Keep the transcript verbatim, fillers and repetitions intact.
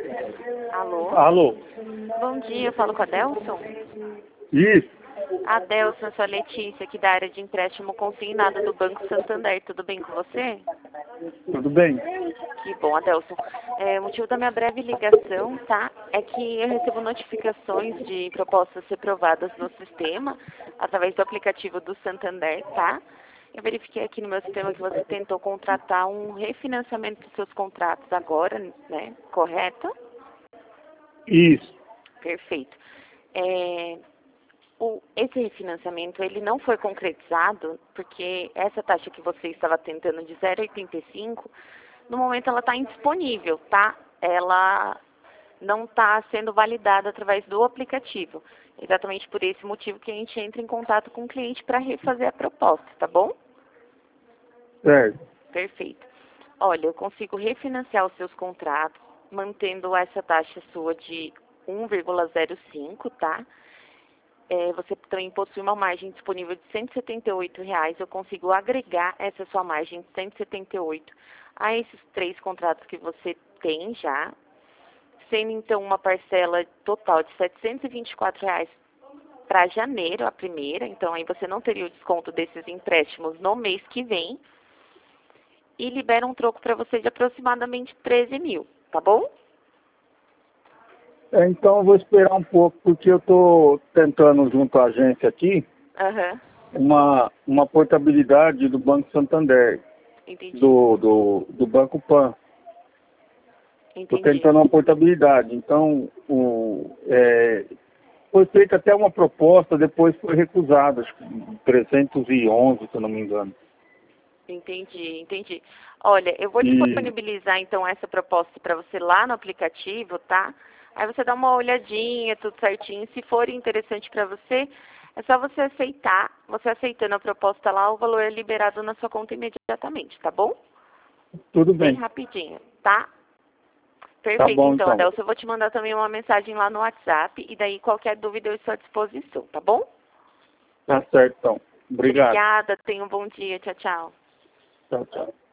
Alô? Alô? Bom dia, eu falo com a Delson? Isso. A Delson, sou a Letícia, aqui da área de empréstimo consignado do Banco Santander. Tudo bem com você? Tudo bem? Que bom, Adelson. É, o motivo da minha breve ligação, tá? É que eu recebo notificações de propostas reprovadas no sistema, através do aplicativo do Santander, tá? Eu verifiquei aqui no meu sistema que você tentou contratar um refinanciamento dos seus contratos agora, né? Correto? Isso. Perfeito. É, o, esse refinanciamento, ele não foi concretizado, porque essa taxa que você estava tentando de zero vírgula oitenta e cinco, no momento ela está indisponível, tá? Ela não está sendo validada através do aplicativo. Exatamente por esse motivo que a gente entra em contato com o cliente para refazer a proposta, tá bom? Certo. Perfeito. Olha, eu consigo refinanciar os seus contratos, mantendo essa taxa sua de um vírgula zero cinco, tá? É, você também possui uma margem disponível de cento e setenta e oito reais. Eu consigo agregar essa sua margem de cento e setenta e oito a esses três contratos que você tem já, sendo então uma parcela total de setecentos e vinte e quatro reais para janeiro, a primeira. Então aí você não teria o desconto desses empréstimos no mês que vem. E libera um troco para você de aproximadamente treze mil, tá bom? É, então eu vou esperar um pouco, porque eu estou tentando junto à agência aqui Aham, uma, uma portabilidade do Banco Santander, entendi, do, do, do Banco Pan. Estou entendi. tentando uma portabilidade. Então, o, é, foi feita até uma proposta, depois foi recusada, acho que trezentos e onze, se eu não me engano. Entendi, entendi. Olha, eu vou E disponibilizar então essa proposta para você lá no aplicativo, tá? Aí você dá uma olhadinha, tudo certinho. Se for interessante para você, é só você aceitar. Você aceitando a proposta lá, o valor é liberado na sua conta imediatamente, tá bom? tudo Bem bem. rapidinho, tá? Tá Perfeito, bom, então, então. Adelson. Eu vou te mandar também uma mensagem lá no WhatsApp e daí qualquer dúvida eu estou à disposição, tá bom? Tá certo, então. Obrigado. Obrigada, tenha um bom dia. Tchau, tchau. Tchau, tchau.